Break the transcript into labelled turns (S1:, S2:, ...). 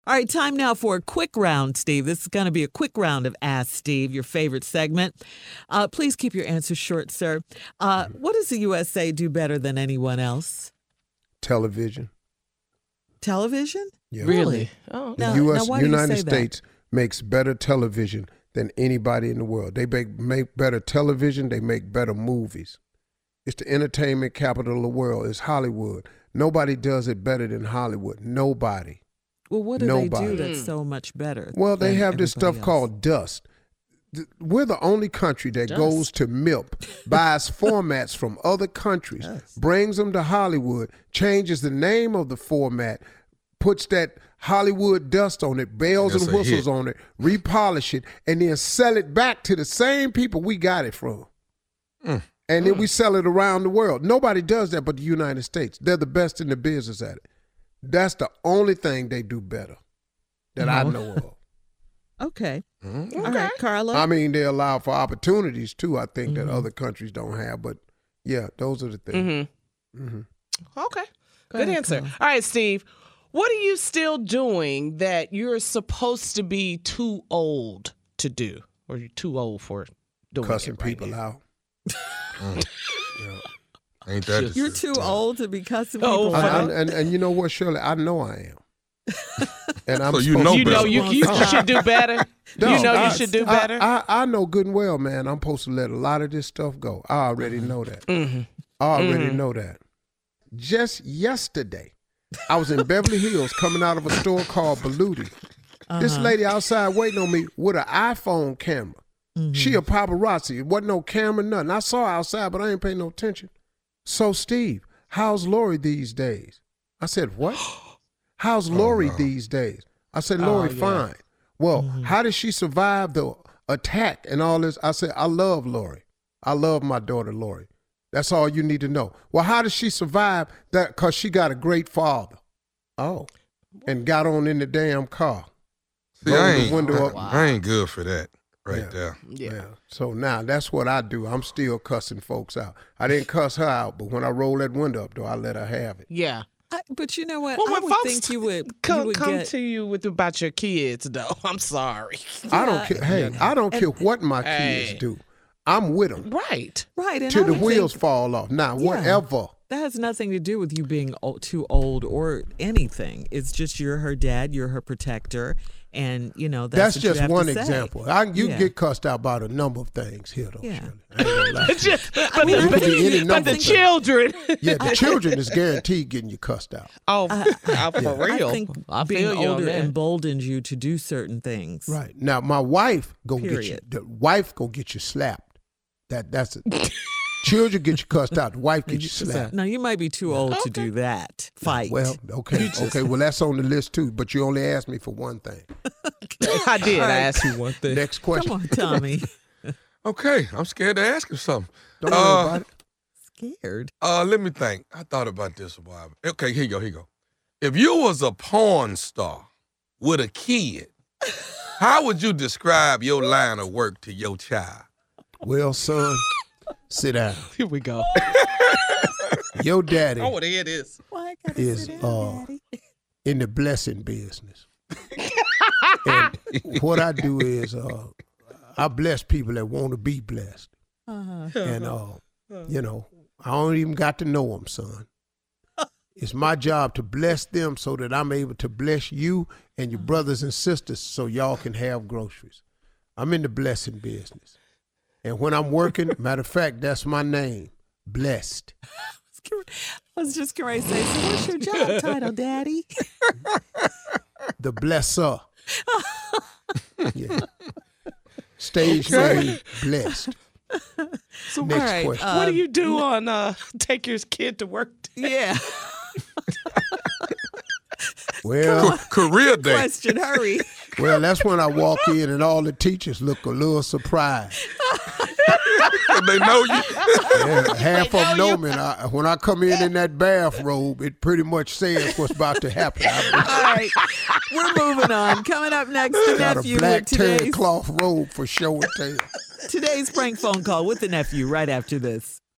S1: All right, time now for a quick round, Steve. This is going to be a quick round of Ask Steve, your favorite segment. Please keep your answers short, sir. What does the USA do better than anyone else?
S2: Television.
S1: Television?
S2: Yeah.
S3: Really? Oh,
S2: The United States makes better television than anybody in the world. They make better television. They make better movies. It's the entertainment capital of the world. It's Hollywood. Nobody does it better than Hollywood. Nobody.
S1: Well, what do they do that's so much better?
S2: Well, they have this stuff called dust. We're the only country that goes to MILP, buys formats from other countries, brings them to Hollywood, changes the name of the format, puts that Hollywood dust on it, bells and whistles on it, repolish it, and then sell it back to the same people we got it from. And then we sell it around the world. Nobody does that but the United States. They're the best in the business at it. That's the only thing they do better that I know of.
S1: Okay.
S3: Okay.
S1: All right, Carla.
S2: I mean, they allow for opportunities, too, I think, that other countries don't have. But, yeah, those are the things.
S3: Okay. Good answer. All right, Steve. What are you still doing that you're supposed to be too old to do? Or you're too old for doing
S2: Cussing
S3: it right
S2: people
S3: now?
S2: out.
S4: Ain't that
S1: You're too old to be cussing people out.
S2: And you know what, Shirley? I know I am. And I'm
S4: So you
S2: supposed
S4: know
S2: to-
S3: You know
S4: better.
S3: you should do better?
S2: No,
S3: you know you should do better?
S2: I know good and well, man, I'm supposed to let a lot of this stuff go. I already know that. I already know that. Just yesterday, I was in Beverly Hills coming out of a store called Beluti. This lady outside waiting on me with an iPhone camera. She a paparazzi. It wasn't no camera, nothing. I saw her outside, but I ain't paying no attention. So, Steve, how's Lori these days? I said, what? How's Lori these days? I said, Lori, fine. Well, how did she survive the attack and all this? I said, I love Lori. I love my daughter, Lori. That's all you need to know. Well, how did she survive that? Because she got a great father. Oh. And got on in the damn car.
S4: See,
S2: Rolled the window up.
S4: I ain't good for that there.
S2: Yeah. So now that's what I do. I'm still cussing folks out. I didn't cuss her out, but when I roll that window up, though, I let her have it.
S3: Yeah.
S1: But you know what?
S3: Well,
S1: I
S3: when
S1: would
S3: folks
S1: think you would
S3: come
S1: get...
S3: to you with about your kids, though. I'm sorry.
S2: I don't care. Hey, I don't care what my kids do. I'm with them.
S3: Right.
S1: Right. And
S2: Till
S1: I
S2: the
S1: would
S2: wheels
S1: think
S2: fall off. Now, whatever.
S1: that has nothing to do with you being too old or anything. It's just you're her dad, you're her protector, and, you know, that's what you
S2: just
S1: have
S2: one
S1: to say.
S2: example. You can get cussed out about a number of things here, though.
S1: Yeah.
S2: Shirley. I ain't gonna lie to you.
S3: But
S2: It could be any
S3: but
S2: number
S3: the
S2: of things.
S3: children.
S2: Yeah, the children is guaranteed getting you cussed out.
S3: Oh, for real.
S1: I think
S3: I
S1: being
S3: feel you on
S1: older
S3: that.
S1: emboldens you to do certain things.
S2: Right. Now, my wife gonna get you.
S1: Period.
S2: The wife gonna get you slapped. That's it. Children get you cussed out. The wife get you slapped.
S1: Now, you might be too old to do that. Fight.
S2: Well, okay. Well, that's on the list, too. But you only asked me for one thing.
S3: I did. I asked you one thing.
S2: Next question.
S1: Come on, Tommy.
S4: Okay, I'm scared to ask him something.
S2: Don't worry about it.
S1: Scared.
S4: Let me think. I thought about this a while. Okay, here you go. If you was a porn star with a kid, how would you describe your line of work to your child?
S2: Well, son, sit down.
S3: Here we go.
S2: Your daddy
S3: I want to hear this.
S1: Why I gotta
S2: is
S1: sit down, Daddy?
S2: in the blessing business. And what I do is I bless people that want to be blessed. And, you know, I don't even got to know them, son. It's my job to bless them so that I'm able to bless you and your brothers and sisters so y'all can have groceries. I'm in the blessing business. And when I'm working, matter of fact, that's my name, Blessed.
S1: I was just going to say, so what's your job title, Daddy?
S2: The Blesser. Yeah. Stage name, Blessed.
S3: So
S2: Next
S1: all right,
S2: question.
S3: what do you do on take your kid to work day?
S1: Yeah.
S2: Well,
S4: Career day.
S1: Question, hurry.
S2: well, that's when I walk in and all the teachers look a little surprised.
S4: They know you.
S2: Yeah, half of them know me. And when I come in that bathrobe, it pretty much says what's about to happen.
S1: All right. We're moving on. Coming up next, the
S2: Got a
S1: nephew
S2: black
S1: with
S2: terry
S1: today's
S2: cloth robe for show and tell.
S1: prank phone call with the nephew right after this.